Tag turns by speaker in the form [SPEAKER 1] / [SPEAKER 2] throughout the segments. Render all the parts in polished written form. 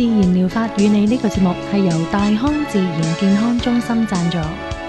[SPEAKER 1] 自然療法與你呢個節目係由大康自然健康中心贊助。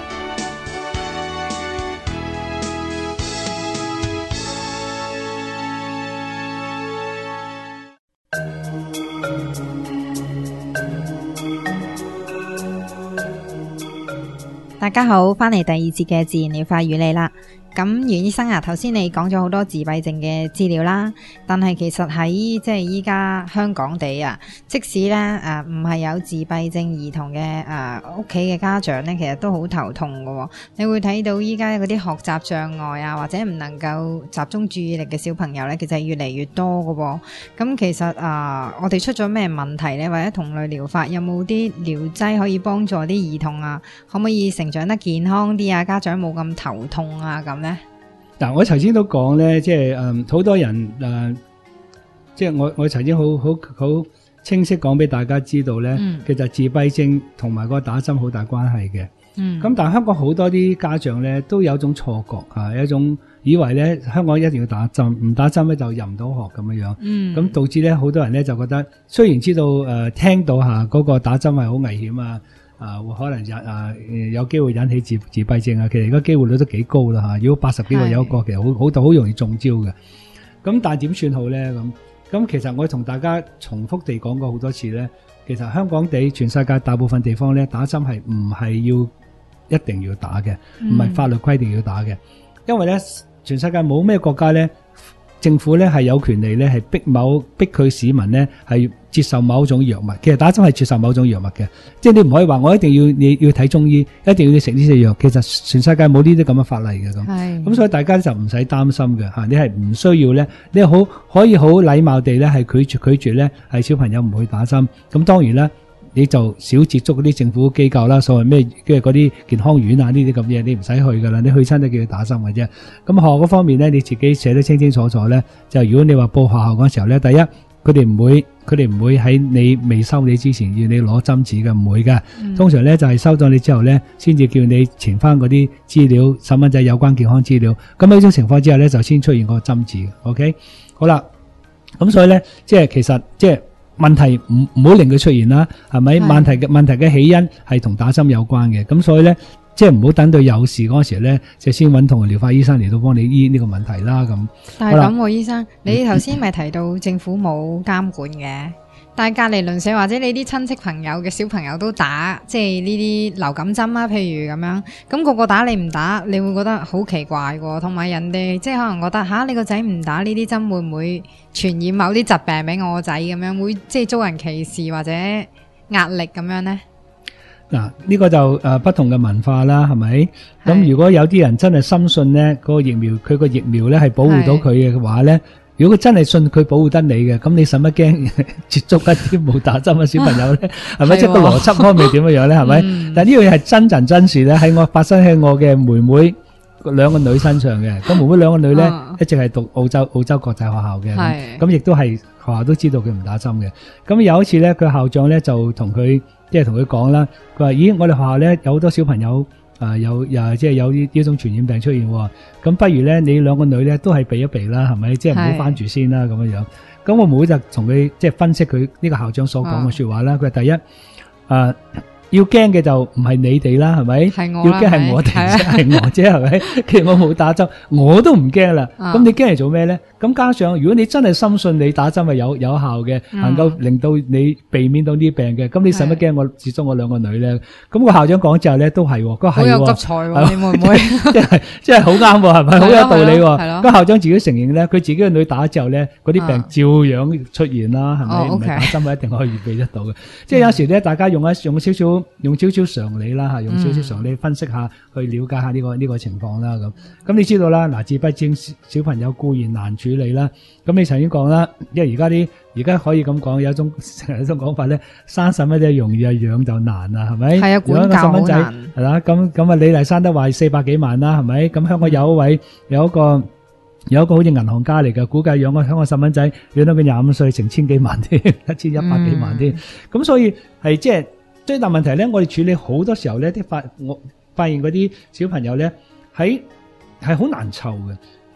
[SPEAKER 2] 大家好，翻嚟第二節嘅自然療法與你啦。咁袁醫生啊，頭先你講咗好多自閉症嘅資料啦，但係其實喺即係依家香港地啊，即使咧唔係有自閉症兒童嘅屋企嘅家長咧，其實都好頭痛㗎。你會睇到依家嗰啲學習障礙啊，或者唔能夠集中注意力嘅小朋友咧，其實係越嚟越多㗎。咁其實我哋出咗咩問題咧，或者同類療法有冇啲療劑可以幫助啲兒童啊，可唔可以成長得健康啲啊？家長冇咁頭痛啊咁。
[SPEAKER 3] 嗱，我頭先都講咧，即係好多人即係我曾經好清晰講俾大家知道咧，其實自閉症同埋個打針好大關係嘅。咁但係香港好多啲家長咧都有一種錯覺嚇，有一種以為咧香港一定要打針，唔打針咧就入唔到學咁樣樣。咁導致咧好多人咧就覺得，雖然知道聽到下嗰個打針係好危險啊。可能有機會引起自閉症啊，其實而家機會率都幾高啦嚇。如果80幾個有一個，其實好容易中招嘅。咁但係點算好咧？咁其實我同大家重複地講過好多次咧，其實香港地全世界大部分地方咧打針係唔係一定要打嘅，唔係法律規定要打嘅。因為咧全世界冇咩國家咧，政府咧係有權利咧係逼佢市民咧係接受某種藥物。其實打針係接受某種藥物嘅，即係你唔可以話我一定你要睇中醫，一定要你食呢隻藥。其實全世界冇呢啲咁嘅法例嘅咁。咁所以大家就唔使擔心嘅嚇，你係唔需要咧，你可以好禮貌地咧係拒絕咧係小朋友唔去打針。咁當然啦，你就少接觸嗰啲政府機構啦，所謂咩即係嗰啲健康院啊呢啲咁嘢，你唔使去噶啦，你去親都叫佢打針嘅啫。咁學校嗰方面咧，你自己寫得清清楚楚咧，就如果你話報學校嗰時候咧，第一佢哋唔會喺你未收你之前要你攞針紙嘅，唔會嘅。通常咧就係收咗你之後咧，先至叫你填翻嗰啲資料，細蚊仔有關健康資料。咁喺呢種情況之下咧，就先出現個針紙。OK， 好啦，咁所以咧，即係其實即係。問題唔好令佢出現啦，係咪？問題嘅起因係同打針有關嘅，咁所以咧，即係唔好等到有事嗰時咧，就先揾同療法醫生嚟到幫你醫呢個問題啦。咁
[SPEAKER 2] 但係咁，醫生，你頭先咪提到政府冇監管嘅，但係隔離鄰舍或者你啲親戚朋友嘅小朋友都打，即係呢啲流感針啊，譬如咁樣，咁個個打你唔打，你會覺得好奇怪喎。同埋人哋即係可能覺得你個仔唔打呢啲針，會唔會傳染某啲疾病俾我個仔咁樣，會即係遭人歧視或者壓力咁樣呢？
[SPEAKER 3] 嗱，呢個就不同嘅文化啦，係咪？咁如果有啲人真係深信咧，嗰個疫苗佢個疫苗咧係保護到佢嘅話咧，如果佢真係信佢保護得你嘅，咁你使乜驚接觸一啲冇打針嘅小朋友咧？係咪？即係個邏輯方面點樣樣咧？係咪？但呢樣嘢係真人真事咧，發生喺我嘅妹妹兩個女身上嘅。咁妹妹兩個女咧一直係讀澳洲國際學校嘅，咁亦都係學校都知道佢唔打針嘅。咁有一次咧，佢校長咧就同佢講啦，佢話：咦，我哋學校咧有好多小朋友即係有呢種傳染病出現喎，咁不如咧你兩個女咧都係避一避啦，係咪？即係唔好翻住先啦咁樣樣。咁我妹妹就同佢即係分析佢呢個校長所講嘅說話啦。佢話第一要驚嘅就唔係你哋啦，係咪？要驚係我哋，係我啫，係咪？其實我冇打針，我都唔驚啦。咁你驚嚟做咩咧？咁加上如果你真係深信你打針係有效嘅，能夠令到你避免到呢啲病嘅，咁你使乜驚我接觸我兩個女咧？咁個校長講之後咧，都係，個係好有急才喎，你會唔會？即係好啱喎，係咪？好有道理喎。個校長自己承認咧，佢自己嘅女打之後咧，嗰啲病照樣出現啦，係咪？唔係打針係一定可以預備得到嘅。即係有時咧，大家用少少常理啦嚇，用少少常理分析下，去了解下呢個情況啦咁你知道啦，嗱，自閉症小朋友固然難處理啦。咁你曾經講啦，因為而家可以咁講，有一種講法咧，生細蚊仔容易啊，養就難啊，係咪？係啊，管教好難。係啦，咁李麗珊都話400幾萬啦，係咪？咁香港有一個好似銀行家嚟嘅，估計養個香港細蚊仔養到佢25歲，成千幾萬添，1100幾萬添。咁所以係即係。最大問題咧，我哋處理好多時候咧，我發現嗰啲小朋友咧係好難湊嘅。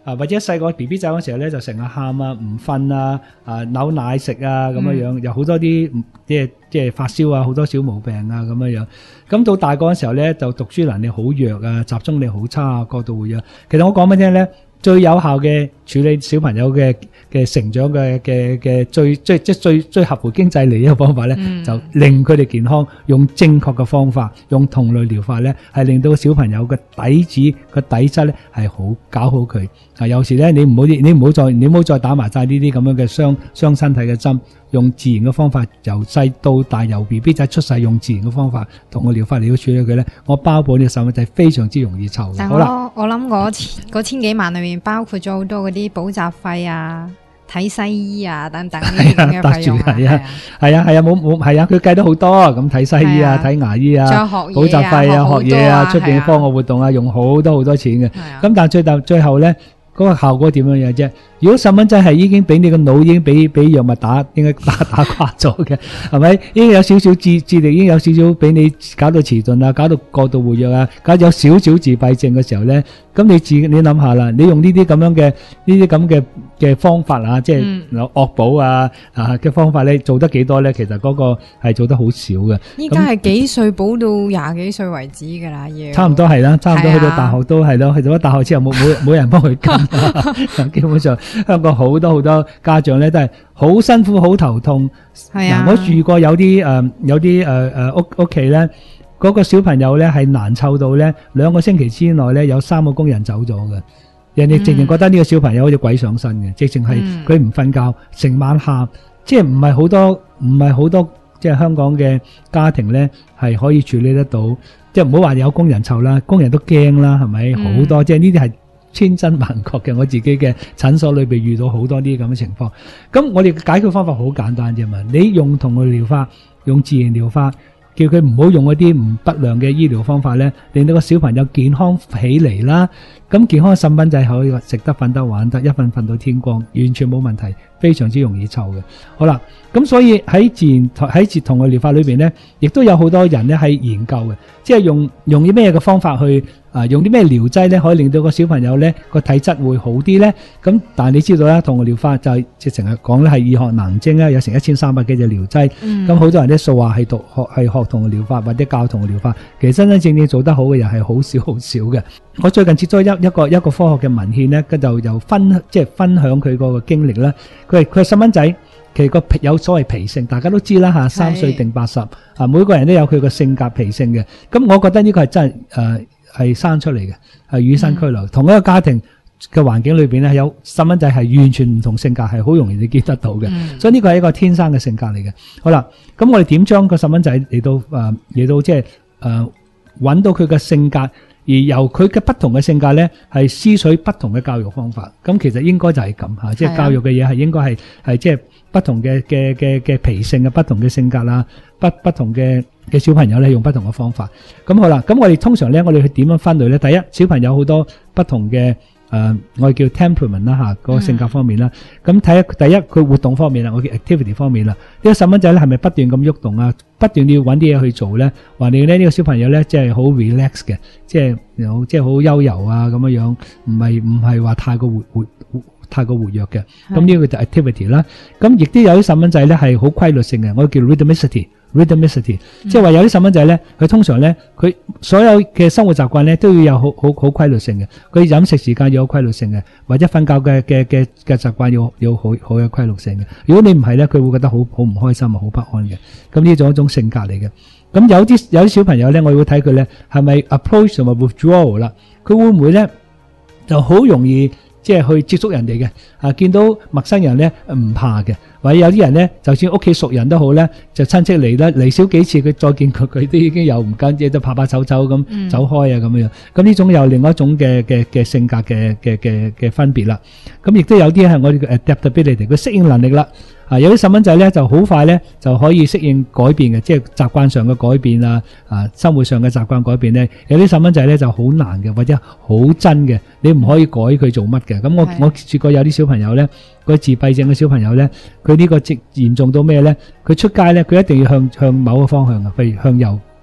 [SPEAKER 3] 或者細個 BB 仔嗰時候咧就成日喊啊、唔瞓啊、扭奶食啊咁樣，有好多啲即係發燒啊，好多小毛病啊咁樣。咁到大個嗰時候咧就讀書能力好弱啊，集中力好差啊，過度活躍。其實我講俾你聽咧，最有效嘅處理小朋友嘅成長嘅最合乎經濟利益嘅方法咧，就令佢哋健康，用正確嘅方法，用同類療法咧，係令到小朋友嘅底子個底質咧係好搞好佢。有時咧你唔好再打埋晒呢啲咁樣嘅傷身體嘅針，用自然嘅方法，由細到大，由 BB 仔出世用自然嘅方法同個療法嚟到處理佢咧，我包保呢個細蚊仔非常之容易湊。
[SPEAKER 2] 但
[SPEAKER 3] 好啦，
[SPEAKER 2] 我諗嗰千幾萬裏面包括咗好多嗰啲補習費啊、睇西醫啊等等呢啲咁嘅費用係啊，佢計得好多，咁睇西醫啊、睇牙醫啊、補習費啊、學嘢啊、出邊科學活動啊，用好多錢嘅。咁但係最後咧，嗰個效果點樣樣啫？如果細蚊仔係已經俾你個腦已經俾藥物應該打垮咗嘅，係咪？已經有少少智力，已經有少少俾你搞到遲鈍啊，搞到過度活躍啊，搞到有少少自閉症嘅時候咧，咁你諗下啦，你用呢啲咁嘅方法啊，即係惡補啊嘅方法咧，做得幾多咧？其實嗰個係做得好少嘅。 依家係幾歲補到廿幾歲為止噶啦，要
[SPEAKER 3] 差唔多係啦，差唔多去到大學都係咯，去到咗大學之後冇人幫佢跟，基本上香港好多家長咧都係好辛苦、好頭痛。係啊，我住過有啲屋企咧，嗰個小朋友咧係難湊到咧，2個星期之內咧有3個工人走咗嘅。人哋直情覺得呢個小朋友好似鬼上身嘅，直情係佢唔瞓覺，成晚喊，即係唔係好多即係香港嘅家庭咧係可以處理得到，即係唔好話有工人湊啦，工人都驚啦，係咪？好多即係呢啲係千真萬確嘅，我自己嘅診所裏邊遇到好多啲咁嘅情況。咁我哋解決方法好簡單啫嘛，你用同類療法，用自然療法。叫佢唔好用嗰啲不良嘅醫療方法咧，令到個小朋友健康起嚟啦。咁健康嘅細蚊仔可以食得、瞓得、玩得，一瞓到天光，完全冇問題，非常之容易湊嘅。好啦，咁所以喺同類療法裏邊咧，亦都有好多人咧係研究嘅，即係用啲咩嘅方法去用啲咩療劑咧，可以令到個小朋友咧個體質會好啲咧。咁但係你知道啦，同類療法就係即係成日講咧係醫學能精啦，有成1300幾隻療劑。咁好多人咧數話係學同類療法或者教同類療法，其實真真正正做得好嘅人係好少嘅。我最近接咗一個科學嘅文獻咧，佢就由分享佢個經歷啦。佢係細蚊仔，其實有所謂脾性，大家都知啦嚇，3歲定80啊，每個人都有佢個性格脾性嘅。咁我覺得呢個係真係生出嚟嘅，係與生俱來。同一個家庭嘅環境裏邊咧，有細蚊仔係完全唔同性格，係好容易你見得到嘅。所以呢個係一個天生嘅性格嚟嘅。好啦，咁我哋點將個細蚊仔嚟到即係揾到佢嘅性格？而由佢嘅不同嘅性格咧，係施取不同嘅教育方法。咁其實應該就係咁嚇，即係教育嘅嘢係應該係即係不同嘅脾性嘅不同嘅性格啦，不同嘅小朋友咧用不同嘅方法。咁好啦，咁我哋通常咧，我哋去點樣分類咧？第一，小朋友好多不同嘅我哋叫 temperament 啦嚇，嗰個性格方面啦。咁睇第一，佢活動方面啦，我叫 activity 方面啦。呢個細蚊仔咧係咪不斷咁喐動啊？不斷要揾啲嘢去做咧，話你咧呢個小朋友咧即係好 relax 嘅，即係好悠遊啊咁樣樣，唔係話太過活躍嘅。咁呢個就 activity 啦。咁亦都有啲細蚊仔咧係好規律性嘅，我叫 rhythmicity，即係話有啲細蚊仔咧，佢通常咧佢所有嘅生活習慣咧都要有好規律性嘅，佢飲食時間要有規律性嘅，或者瞓覺嘅習慣要好有規律性嘅。如果你唔係咧，佢會覺得好唔開心啊，好不安嘅。咁呢種一種性格嚟嘅。咁有啲小朋友咧，我會睇佢咧係咪 approach 同埋 withdrawal 啦，佢會唔會咧就好容易即係去接觸人哋嘅，見到陌生人咧唔怕嘅，或者有啲人咧，就算屋企熟人都好咧，就親戚嚟少幾次，佢再見佢都已經有唔跟，即係都拍手咁走開啊咁樣。咁呢種有另外一種嘅性格嘅分別啦。咁亦都有啲係我哋嘅 adaptability，佢適應能力啦。有啲細蚊仔咧就好快咧就可以適應改變嘅，即係習慣上嘅改變啊，生活上嘅習慣改變咧。有啲細蚊仔咧就好難嘅，或者好真嘅，你唔可以改佢做乜嘅。咁我試過有啲小朋友咧，個自閉症嘅小朋友咧，佢呢個嚴重到咩咧？佢出街咧，佢一定要向某個方向嘅，譬如向右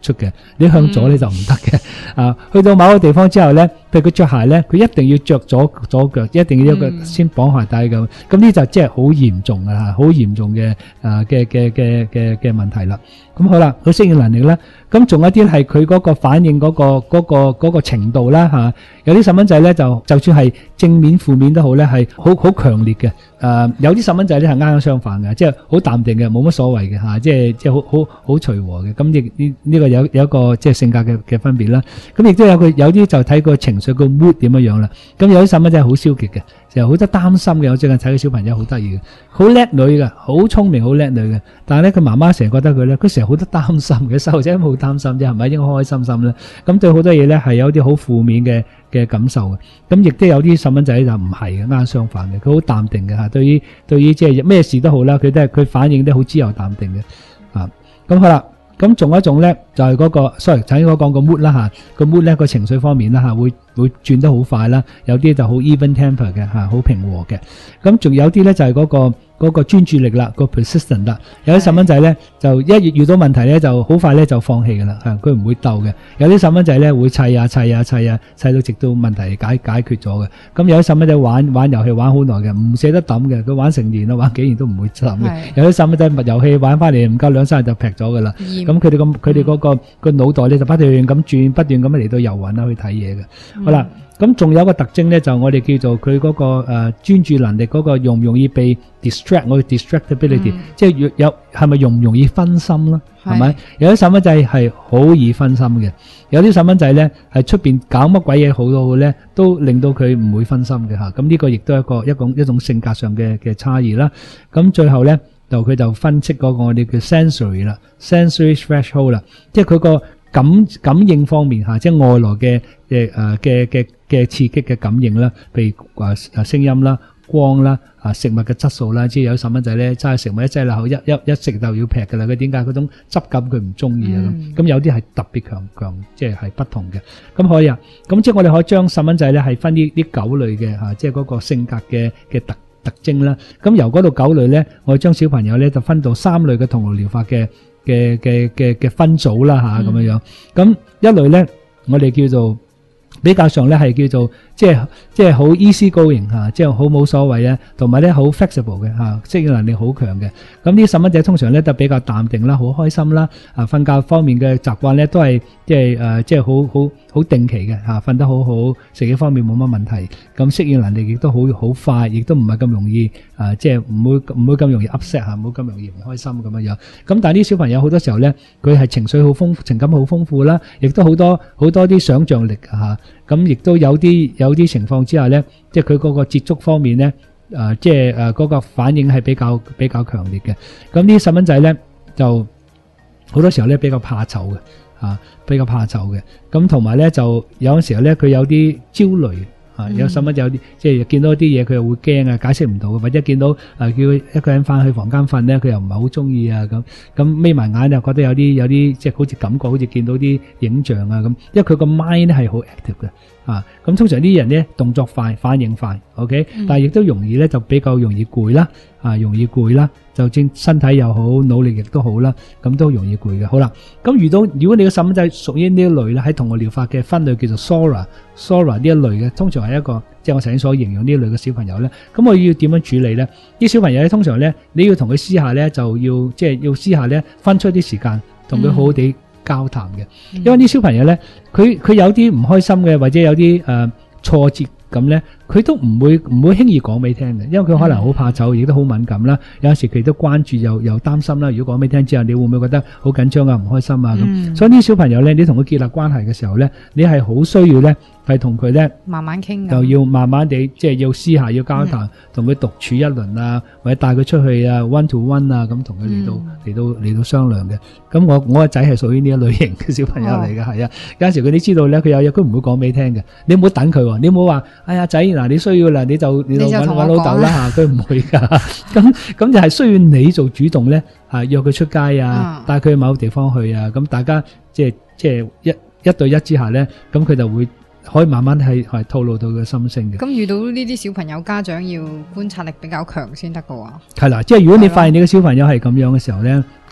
[SPEAKER 3] 出嘅，你向左咧就唔得嘅。去到某個地方之後咧，譬如佢着鞋咧，佢一定要着左腳，一定要一個先綁鞋帶咁。咁呢就即係好嚴重㗎嚇，好嚴重嘅嘅問題啦。咁好啦，佢適應能力啦，咁仲有一啲係佢嗰個反應嗰個程度啦嚇。有啲細蚊仔咧就算係正面負面都好咧，係好強烈嘅。有啲細蚊仔咧係啱啱相反嘅，即係好淡定嘅，冇乜所謂嘅嚇，即係好隨和嘅。咁亦呢個有一個即係性格嘅分別啦。咁亦都有啲就睇個情緒個 mood 點樣啦。咁有啲細蚊仔係好消極嘅，就好多擔心嘅。我最近睇個小朋友好得意嘅，好叻女嘅，好聰明，好叻女嘅。但係咧佢媽媽成日覺得佢咧，佢成日好多擔心嘅。細路仔冇擔心啫，係咪應該開開心心咧？咁對好多嘢咧係有啲好負面嘅感受嘅。咁亦都有啲細蚊仔就唔係嘅，啱相反嘅。佢好淡定嘅嚇，對於即係咩事都好啦，佢反應都好自由淡定嘅。咁好啦。咁仲有一種咧，就係嗰個，sorry，頭先我講個 mood 啦嚇，個 mood 咧個情緒方面啦嚇，會轉得好快啦，有啲就好 even temper 嘅嚇，好平和嘅。咁仲有啲咧就係嗰個專注力啦，個 persistent 啦。有啲細蚊仔咧就一遇到問題咧就好快咧就放棄㗎啦，佢唔會鬥嘅。有啲細蚊仔咧會砌到直到問題解決咗嘅。咁有啲細蚊仔玩遊戲玩好耐嘅，唔捨得抌嘅，佢玩成年啦，玩幾年都唔會抌嘅。有啲細蚊仔物遊戲玩翻嚟唔夠2-3日就劈咗㗎啦。咁佢哋嗰個腦袋咧就不斷咁轉，不斷咁嚟到遊魂啦，去睇嘢嘅。好啦，咁仲有一個特徵咧，就我哋叫做佢嗰個專注能力嗰個容唔容易被 distract， 我哋 distractibility，即係係咪容唔容易分心啦？係咪？有啲細蚊仔係好易分心嘅，有啲細蚊仔咧係出邊搞乜鬼嘢好都好咧，都令到佢唔會分心嘅嚇。咁呢個亦都係一種性格上嘅差異啦。咁最後咧佢就分析嗰個我哋叫 sensory 啦 ，sensory threshold 啦，即係佢個感應方面嚇，即係外來嘅刺激嘅感應啦，譬如聲音啦、光啦、食物嘅質素啦，即係有細蚊仔咧揸食物一擠落口一食就要劈㗎啦，佢點解嗰種質感佢唔中意啊？咁有啲係特別強，即係不同嘅。咁可以啊，咁即係我哋可以將細蚊仔咧係分啲9類嘅嚇，即係嗰個性格嘅特徵啦。咁由嗰度9類咧，我哋將小朋友咧就分到3類嘅同類療法嘅分組啦嚇，咁樣樣。咁一類咧，我哋叫做比較上咧係叫做即係好 easy going 嚇，即係好冇所謂啊，同埋咧好 flexible 嘅嚇，適應能力好強嘅。咁呢啲細蚊仔通常咧都比較淡定啦，好開心啦。瞓覺方面嘅習慣咧都係即係好定期嘅嚇，瞓得好好，食嘢方面冇乜問題。咁適應能力亦都好快，亦都唔係咁容易即係唔會咁容易 upset 嚇，唔會咁容易唔開心咁樣樣。咁但係啲小朋友好多時候咧，佢係情緒好豐富，情感好豐富啦，亦都好多啲想像力嚇。咁亦都有啲情況之下咧，即係佢嗰個接觸方面咧，即係嗰個反應係比較強烈嘅。咁呢啲細蚊仔咧就好多時候咧比較怕醜嘅。比較怕醜嘅，咁同埋咧就有陣時候咧佢有啲焦慮，有細蚊仔有啲即係見到啲嘢佢又會驚啊，解釋唔到，或者見到叫一個人翻去房間瞓咧，佢又唔係好中意啊，咁眯埋眼又覺得有啲即係好似感覺好似見到啲影像啊咁，因為佢個 mind 咧係好 active 嘅。咁通常啲人咧動作快，反應快 ，OK，但係亦都容易咧就比較容易攰啦，容易攰啦，就正身體又好，腦力亦都好啦，咁都容易攰嘅。好啦，咁如果你個細蚊仔屬於呢一類咧，喺同類療法嘅分類叫做 Sora 呢一類嘅，通常係一個即係我頭先所形容呢一類嘅小朋友咧，咁我要點樣處理咧？啲小朋友咧通常咧你要同佢私下咧就要即係要私下咧分出啲時間同佢好好地交談嘅，因為啲小朋友咧，佢有啲唔開心嘅，或者有啲挫折咁咧，佢都唔會輕易講俾聽嘅，因為佢可能好怕醜，亦都好敏感啦。有陣時佢都關注又擔心啦。如果講俾聽之後，你會唔會覺得好緊張啊、唔開心啊咁？所以呢啲小朋友咧，你同佢建立關係嘅時候咧，你係好需要咧，係同佢咧
[SPEAKER 2] 慢慢傾，
[SPEAKER 3] 就要慢慢地即係要私下要交談，同佢獨處一輪啊，或者帶佢出去啊 one to one 啊，咁同佢嚟到商量嘅。咁我個仔係屬於呢一類型嘅小朋友嚟嘅，係啊。有陣時佢哋知道咧，佢有嘢佢唔會講俾你聽嘅，你唔好等佢喎，你唔好話哎呀仔嗱你需要啦，你就揾老豆啦嚇，佢唔會㗎。咁就係需要你做主動咧，約佢出街啊，帶佢去某個地方去啊，咁大家即係一對一之下咧，咁佢就會可以慢慢係透露到佢嘅心聲嘅。
[SPEAKER 2] 咁遇到呢啲小朋友，家長要觀察力比較強先得㗎喎。
[SPEAKER 3] 係啦，即係如果你發現你嘅小朋友係咁樣嘅時候咧，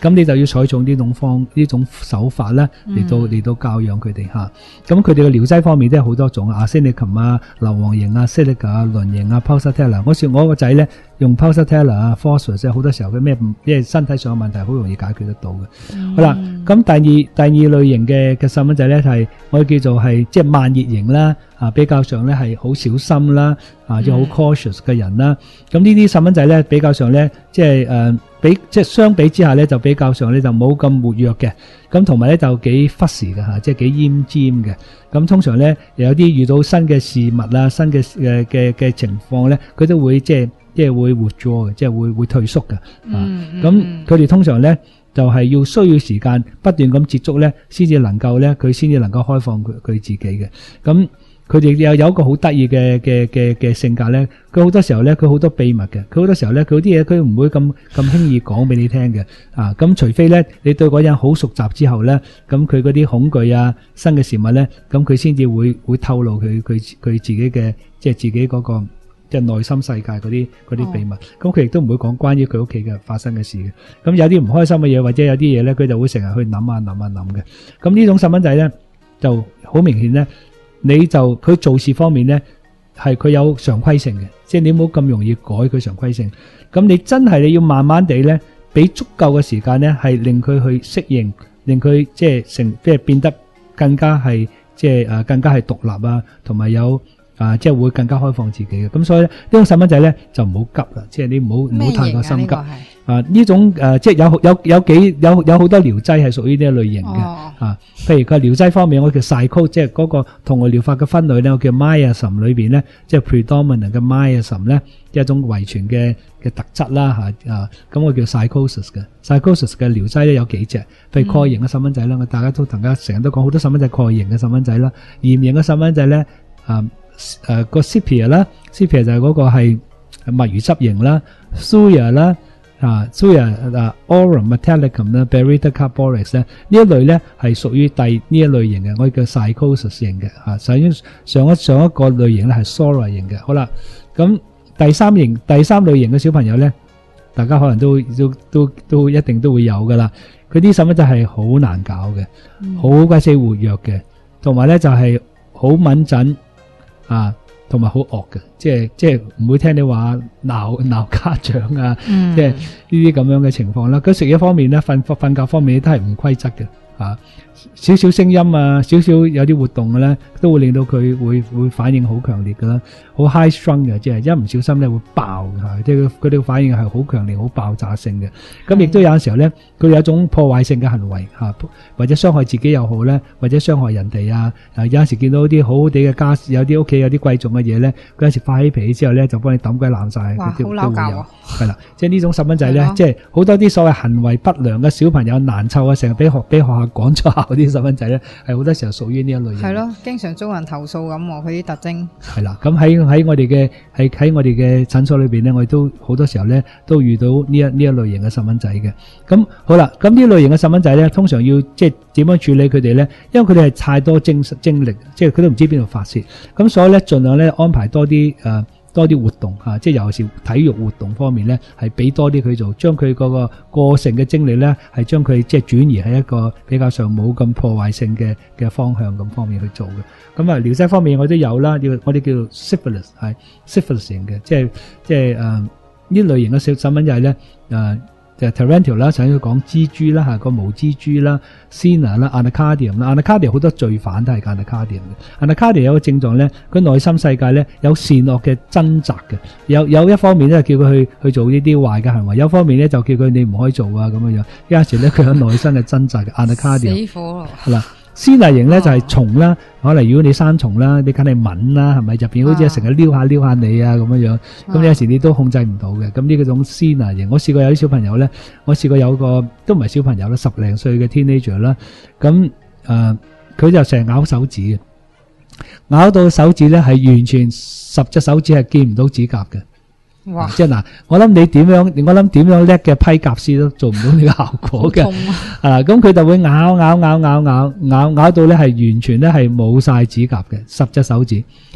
[SPEAKER 3] 咁你就要採用呢種手法咧嚟到教養佢哋嚇。咁佢哋嘅療劑方面都有好多種，阿仙利琴啊、硫磺型啊、西力啊、輪型啊、Pulsatilla。我個仔咧用 Pulsatilla 啊、Phosphorus 好多時候佢咩，因為身體上嘅問題好容易解決得到嘅。好啦，咁第二類型嘅細蚊仔咧係我哋叫做係即係慢熱型啦，比較上咧係好小心啦，即係好 cautious 嘅人啦。咁呢啲細蚊仔咧比較上咧即係相比之下咧就比較上咧就冇咁活躍嘅，咁同埋咧就幾忽時嘅嚇，即係幾奄尖嘅。咁通常咧有啲遇到新嘅事物啊、新嘅情況咧，佢都會即係會withdraw嘅，即係會退縮嘅。咁佢哋通常咧就係要需要時間不斷咁接觸咧，先至能夠開放佢自己嘅。咁佢哋有一個好得意嘅性格咧，佢好多時候咧佢好多秘密嘅，佢好多時候咧佢啲嘢佢唔會咁輕易講俾你聽嘅。咁除非咧你對嗰人好熟習之後咧，咁佢嗰啲恐懼啊、新嘅事物咧，咁佢先至會透露佢自己嘅即係自己嗰個即係內心世界嗰啲秘密。咁佢亦都唔會講關於佢屋企嘅發生嘅事嘅。咁有啲唔開心嘅嘢或者有啲嘢咧，佢就會成日去諗嘅。咁呢種細蚊仔咧就好明顯咧。佢做事方面咧，係佢有常規性嘅，即係你唔好咁容易改佢常規性。咁你真係你要慢慢地咧，俾足夠嘅時間咧，係令佢去適應，令佢即係變得更加係更加係獨立啊，同埋有即係會更加開放自己嘅。咁所以呢種細蚊仔咧就唔好急啦，即係你唔好太過心急。呢種即係有好多療劑係屬於呢一類型嘅。譬如佢療劑方面，我叫 psycho， 即係嗰個同外療法嘅分類咧，我叫 miasm 裏邊咧，即係 predominant 嘅 miasm 咧，一種遺傳嘅特質啦嚇。咁我叫 psychosis 嘅 psychosis 嘅療劑咧有幾隻，譬如蓋型嘅細蚊仔啦，我大家成日都講好多細蚊仔蓋型嘅細蚊仔啦，炎型嘅細蚊仔咧個 sepia 啦 ，sepia 就係嗰個係墨魚汁型啦 ，Thuja 啦。Aurum metallicum 啦 ，Baryta carborex 咧，呢一類咧係屬於呢一類型嘅，我哋叫 psychosis 型嘅。首先上一個類型咧係 Sora 型嘅。好啦，咁第三類型嘅小朋友咧，大家可能都一定都會有噶啦。佢啲細蚊仔係好難搞嘅，好鬼死活躍嘅，同埋咧就係好敏準同埋好惡嘅，即係唔會聽你話鬧家長啊，即係呢啲咁樣嘅情況啦。佢食嘢方面咧，瞓覺方面都係唔規則嘅，少少聲音啊，少少有啲活動嘅咧，都會令到佢會反應好強烈㗎啦，好 high strung 嘅，即係一唔小心咧會爆嘅，即係佢哋嘅反應係好強烈、好爆炸性嘅。咁亦都有陣時候咧，佢有一種破壞性嘅行為或者傷害自己又好咧，或者傷害人哋啊。有陣時見到啲好好地嘅家事，有啲屋企有啲貴重嘅嘢咧，佢有陣時發起脾氣之後咧，就幫你抌鬼爛晒。
[SPEAKER 2] 哇，好嬲教
[SPEAKER 3] 係啦，即係呢種細蚊仔咧，即係好多啲所謂行為不良嘅小朋友難湊啊，成日俾學校趕出校嗰啲細蚊仔咧，係好多時候屬於呢一類型。
[SPEAKER 2] 係咯，經常遭人投訴咁喎，佢啲特徵。係
[SPEAKER 3] 啦，咁喺我哋嘅診所裏邊咧，我哋都好多時候咧都遇到呢一類型嘅細蚊仔嘅。咁好啦，咁呢類型嘅細蚊仔咧，通常要即係點樣處理佢哋咧？因為佢哋係太多精力，即係佢都唔知邊度發泄。咁所以咧，盡量咧安排多啲活動即係尤其是體育活動方面咧，係俾多啲佢做，將佢嗰個過剩嘅精力咧，係將佢即係轉移喺一個比較上冇咁破壞性嘅方向咁方面去做嘅。咁療劑方面我都有啦，我哋叫做 syphilis 係 syphilis 型嘅，即係呢類型嘅細蚊仔咧就 Tarantula 啦，想要講蜘蛛啦個毛蜘蛛啦 Senna 啦 Anacardium 啦 Anacardium 好多罪犯都係 Anacardium 嘅。Anacardium 有個症狀咧，佢內心世界咧有善惡嘅掙扎嘅，有一方面咧叫佢去做呢啲壞嘅行為，有一方面咧就叫佢你唔可以做啊咁樣。有時咧佢有內心嘅掙扎嘅 Anacardium
[SPEAKER 2] 死火咯。
[SPEAKER 3] 係啦。Senna型咧就係蟲啦，可能如果你生蟲啦，你梗係敏啦，係咪入邊好似成日撩下你啊咁樣，咁有時你都控制唔到嘅。咁呢個種 Senna型，我試過有啲小朋友咧，我試過有個都唔係小朋友啦，10零歲嘅 teenager 啦，咁佢就成日咬手指嘅，咬到手指咧係完全10隻手指係見唔到指甲嘅。哇！即係嗱，我諗點樣叻嘅批甲師都做唔到呢個效果嘅。咁佢就會咬到咧係完全咧係冇晒指甲嘅，10隻手指。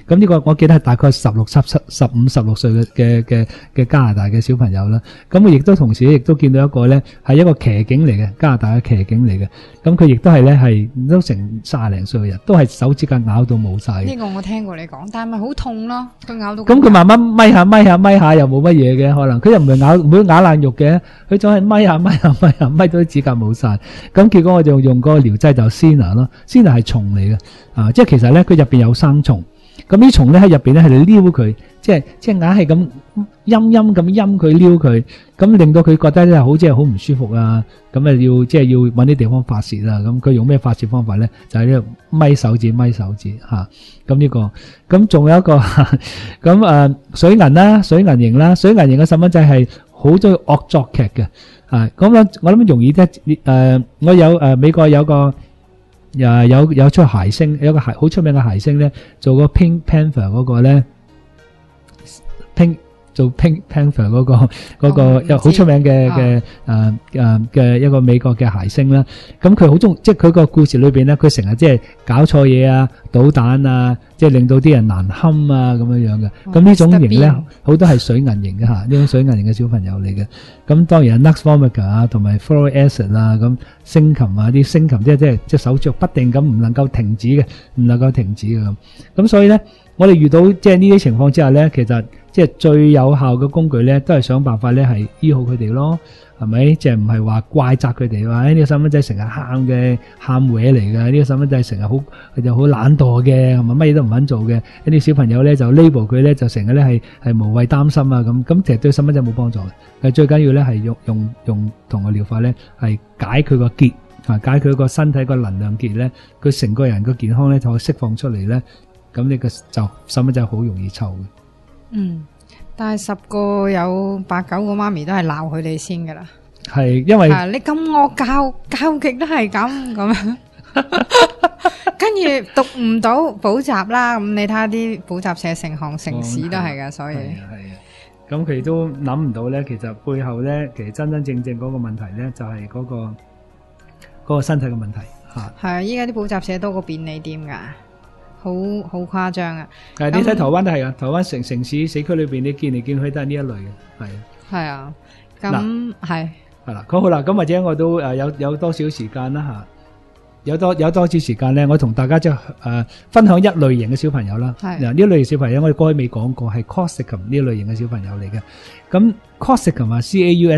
[SPEAKER 3] 咁呢個我記得係大概15、16歲嘅加拿大嘅小朋友啦。咁我亦都同時亦都見到一個咧係一個騎警嚟嘅，加拿大嘅騎警嚟嘅。咁佢亦都係咧係都成30零歲嘅人，都係手指甲咬到冇晒嘅。
[SPEAKER 2] 呢個我聽過你講，但係咪好痛咯？佢咬到
[SPEAKER 3] 咁佢慢慢咪下又冇乜嘢嘅，可能佢又唔會咬爛肉嘅，佢總係咪下咪到啲指甲冇晒。咁結果我就用嗰個療劑就 Senna 咯，Senna 係蟲嚟嘅，即係其實咧佢入邊有生蟲。咁啲蟲咧喺入邊咧係撩佢，即係硬係咁陰佢撩佢，咁令到佢覺得咧好即係好唔舒服啊！咁啊要搵啲地方發泄啦。咁佢用咩發泄方法咧？就係呢個咪手指吓。咁呢個咁仲有一個咁水銀啦，水銀型啦，水銀型嘅細蚊仔係好中意惡作劇嘅咁我諗容易啲我有美國有個。有出諧星，有個好出名嘅諧星咧，做個 Pink Panther 嗰個咧做 Pink Panther 嗰個又好出名嘅一個美國嘅諧星啦。咁佢好中，即係佢個故事裏邊咧，佢成日即係搞錯嘢啊、搗蛋啊，即係令到啲人難堪啊咁樣樣嘅。咁呢種型咧，好多係水銀型嘅吓，呢種水銀型嘅小朋友嚟嘅。咁當然係 Nux vomica 啊，同埋 Folic acid 啊，咁聲琴啊，啲聲琴即係手腳不定咁，唔能夠停止嘅，唔能夠停止嘅咁。咁所以咧，我哋遇到即係呢啲情況之下咧，其實即係最有效嘅工具咧，都係想辦法咧係醫好佢哋咯，係咪？即係唔係話怪責佢哋話呢個細蚊仔成日喊嘅喊搲嚟嘅，呢個細蚊仔成日好佢就好懶惰嘅，係咪乜嘢都唔肯做嘅？呢啲小朋友咧就 label 佢咧就成日咧係無謂擔心啊咁其實對細蚊仔冇幫助嘅。最緊要咧係用同個療法咧係解佢個結解佢個身體個能量結咧，佢成個人個健康咧就可以釋放出嚟咧，咁呢個就細蚊仔好容易臭嘅。
[SPEAKER 2] 但係10個有8、9個媽咪都係鬧佢哋先噶啦。
[SPEAKER 3] 係因為
[SPEAKER 2] 你咁惡教極都係咁樣，跟住讀唔到補習啦。咁你睇下啲補習社成行成市都係噶，所以
[SPEAKER 3] 係咁佢都諗唔到咧。其實背後咧，其實真真正嗰個問題咧，就係嗰個身體嘅問題吓。係
[SPEAKER 2] 啊，依家啲補習社多過便利店噶。好誇張啊！
[SPEAKER 3] 你睇台灣都係啊，台灣城市社區裏邊，你見嚟見去都係呢一類嘅，
[SPEAKER 2] 係啊。咁係
[SPEAKER 3] 啦，咁好啦，咁或者我都有多少時間啦吓，有多少時間咧，我同大家即係分享一類型嘅小朋友啦。嗱，呢類型小朋友我哋過去未講過，係 Corsicum 呢類型嘅小朋友嚟嘅。咁 Corsicum 啊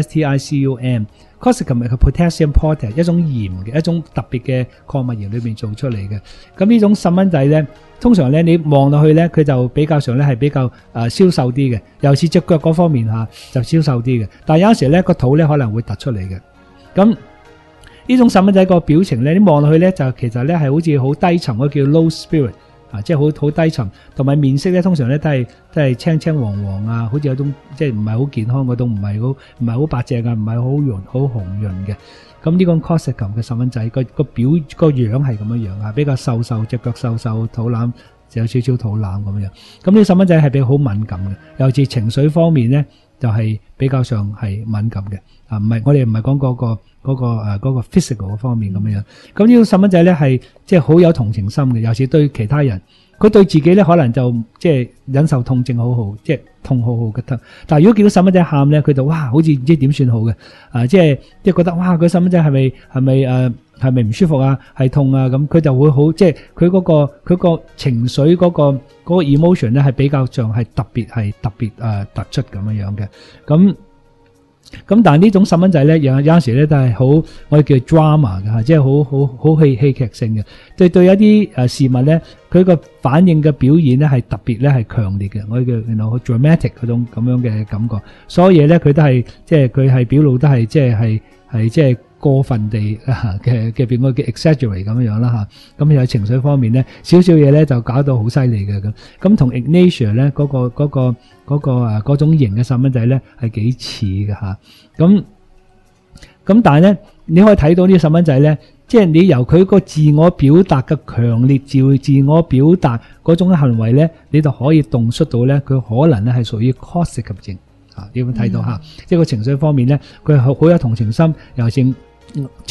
[SPEAKER 3] ，Causticum。Corsicum 係個 potassium porter， 一種鹽嘅一種特別嘅礦物鹽裏邊做出嚟嘅。咁呢種細蚊仔咧，通常咧你望落去咧，佢就比較上咧係比較消瘦啲嘅，尤其是隻腳嗰方面吓就消瘦啲嘅。但係有陣時咧個肚咧可能會突出嚟嘅。咁呢種細蚊仔個表情咧，你望落去咧就其實咧係好似好低沉，嗰叫 low spirit。即係好低沉，同埋面色咧，通常咧都係青青黃黃啊，好似有種即係唔係好健康嗰種，唔係好白淨啊，唔係好紅潤嘅。咁呢個 Corsicum 嘅細蚊仔個樣係咁樣樣啊，比較瘦，隻腳瘦，肚腩有少少肚腩咁樣。咁呢細蚊仔係比較好敏感嘅，尤其情緒方面咧就係比較上係敏感嘅。唔係我哋唔係講嗰個 physical 方面咁樣。咁呢個細蚊仔咧係即係好有同情心嘅，尤其對其他人，佢對自己咧可能就即係忍受痛症好好，即係痛好好嘅得。但係如果見到細蚊仔喊咧，佢就哇好似唔知點算好嘅，即係覺得哇個細蚊仔係咪唔舒服啊？係痛啊？咁佢就會好即係佢個情緒嗰個 emotion 咧係比較上係特別突出咁樣嘅。咁但係呢種細蚊仔咧，有陣時咧都係好我哋叫 drama 嘅，即係好戲劇性嘅。對一啲事物咧，佢個反應嘅表現咧係特別咧係強烈嘅，我哋叫好 dramatic 嗰種咁樣嘅感覺。所有嘢咧佢都係即係佢係表露得係即係過分地嘅變我叫 exaggerate 咁樣啦吓。咁有情緒方面咧，少少嘢咧就搞到好犀利嘅咁。咁同 Ignatia 咧嗰種型嘅細蚊仔咧係幾似嘅吓。咁但係咧，你可以睇到呢啲細蚊仔咧，即係你由佢個自我表達嘅強烈自我表達嗰種行為咧，你就可以洞悉到咧，佢可能咧係屬於 Corsicum 型。你會睇到吓，即係個情緒方面咧，佢係好有同情心，尤其即係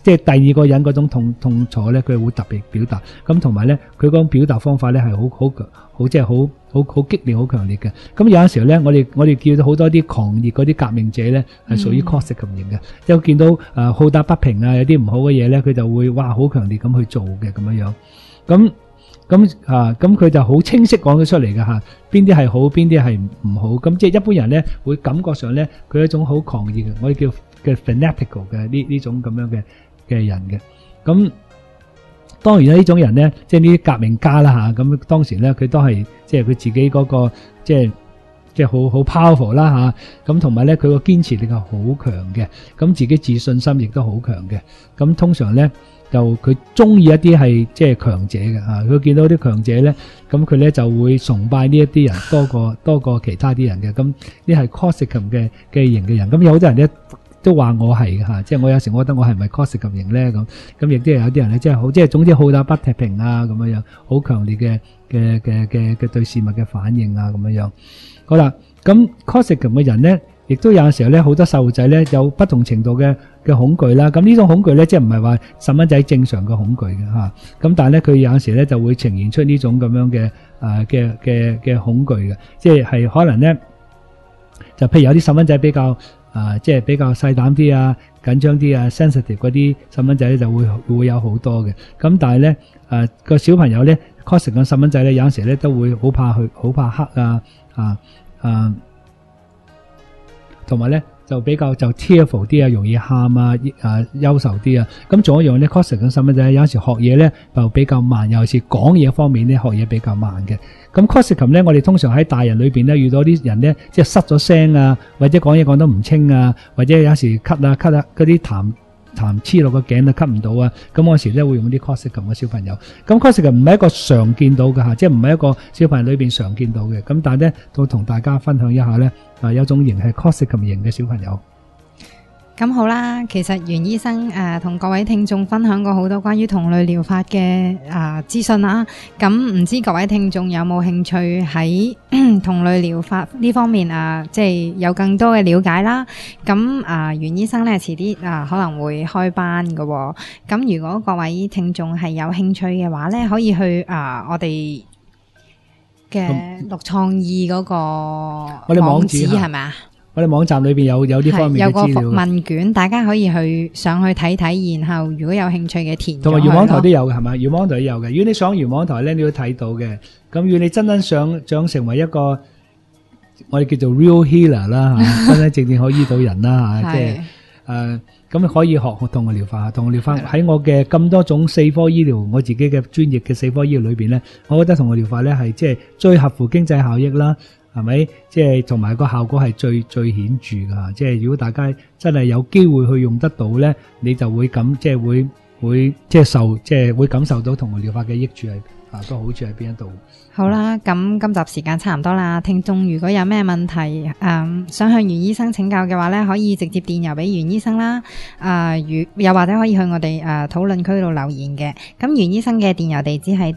[SPEAKER 3] 即係第二個人嗰種痛楚咧，佢會特別表達。咁同埋咧，佢嗰種表達方法咧係好即係好激烈、好強烈嘅。咁有陣時候咧，我哋見到好多啲狂熱嗰啲革命者咧，係屬於 Corsicum 型嘅。即係見到好打不平啊，有啲唔好嘅嘢咧，佢就會好強烈咁去做嘅咁樣樣。咁佢就好清晰講咗出嚟嘅嚇，邊啲係好，邊啲係唔好。咁即係一般人咧會感覺上咧，佢一種好狂熱嘅，我哋叫嘅 fanatical 嘅呢種咁樣嘅人嘅。咁當然啦，呢種人咧，即係呢啲革命家啦嚇。咁當時咧，佢都係即係佢自己嗰個即係好 powerful 啦嚇。咁同埋咧，佢個堅持力係好強嘅。咁自己自信心亦都好強嘅。咁通常咧，就佢中意一啲係即係強者嘅嚇。佢見到啲強者咧，咁佢咧就會崇拜呢一啲人多過其他啲人嘅。咁呢係 Corsicum 嘅型嘅人。咁有好多人咧都話我係嘅嚇，即係我有時我覺得我係咪 Corsicum 型咧咁亦都有啲人咧，即係總之好打不平啊咁樣樣，好強烈嘅對事物嘅反應啊咁樣樣。好啦，咁 Corsicum 嘅人咧，亦都有陣時候咧，好多細路仔咧有不同程度嘅恐懼啦。咁呢種恐懼咧，即係唔係話細蚊仔正常嘅恐懼嘅嚇。咁但係咧，佢有陣時咧就會呈現出呢種咁樣嘅恐懼嘅，即係可能咧就譬如有啲細蚊仔比較即係比較細膽啲啊、緊張啲啊、sensitive 嗰啲細蚊仔咧就會有好多嘅。咁但係咧個小朋友咧 Corsicum 嘅細蚊仔咧有陣時咧都會好怕黑啊同埋咧就比較就 tearful 啲啊，容易喊憂愁啲啊。咁仲有一樣咧 Corsicum 嘅細蚊仔有陣時學嘢咧就比較慢，尤其是講嘢方面咧學嘢比較慢嘅。咁 Corsicum 咧，我哋通常喺大人裏邊咧遇到啲人咧，即係失咗聲啊，或者講嘢講得唔清啊，或者有時咳啊，嗰啲痰黐落個頸啊，咳唔到啊。咁嗰時咧會用啲 Corsicum 嘅小朋友。咁 Corsicum 唔係一個常見到嘅嚇，即係唔係一個小朋友裏邊常見到嘅。咁但係咧，都同大家分享一下咧，有種型係 Corsicum 型嘅小朋友。
[SPEAKER 2] 咁好啦，其實袁醫生同各位聽眾分享過好多關於同類療法嘅資訊啦。咁唔知各位聽眾有冇興趣喺同類療法呢方面即係有更多嘅了解啦。咁袁醫生咧遲啲可能會開班㗎喎。咁如果各位聽眾係有興趣嘅話咧，可以去我哋嘅樂創意嗰個網址係咪啊？
[SPEAKER 3] 我哋網站裏邊有呢方面嘅資料，有個
[SPEAKER 2] 問卷，大家可以上去睇睇，然後如果有興趣嘅填咗去咯。同埋
[SPEAKER 3] 原網台都有嘅係咪？原網台都有嘅。如果你上原網台咧，你會睇到嘅。咁如果你真想成為一個我哋叫做 real healer 啦嚇，真正可以醫到人啦嚇，即係咁可以學同類療法。同類療法喺我嘅咁多種4科醫療，我自己嘅專業嘅4科醫療裏邊咧，我覺得同類療法咧係即係最合乎經濟效益啦。係咪？即係同埋個效果係最顯著噶。即係如果大家真係有機會去用得到咧，你就會即係會即係會感受到同類療法嘅益處係個好處喺邊一度。
[SPEAKER 2] 好啦，咁今集時間差唔多啦。聽眾如果有咩問題想向袁醫生請教嘅話咧，可以直接電郵俾袁醫生啦。又或者可以去我哋討論區度留言嘅。咁袁醫生嘅電郵地址係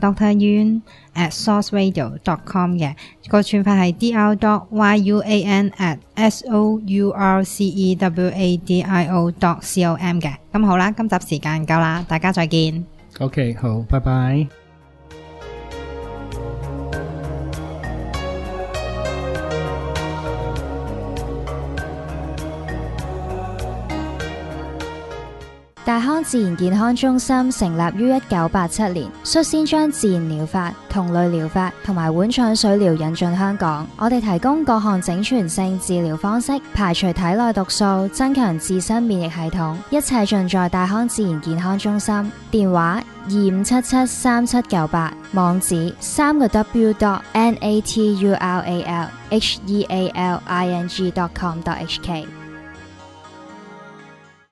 [SPEAKER 2] dryuan@sourceradio.com 嘅，個串法係 dr.yuan@sourcewadio.com 嘅。咁好啦，今集時間夠啦，大家再見。
[SPEAKER 3] OK， 好，拜拜。
[SPEAKER 4] 大康自然健康中心成立於1987年，率先將自然療法、同類療法同埋碗腸水療引進香港。我哋提供各項整全性治療方式，排除體內毒素，增強自身免疫系統，一切盡在大康自然健康中心。電話25773798，網址3w.natural healing.com.hk。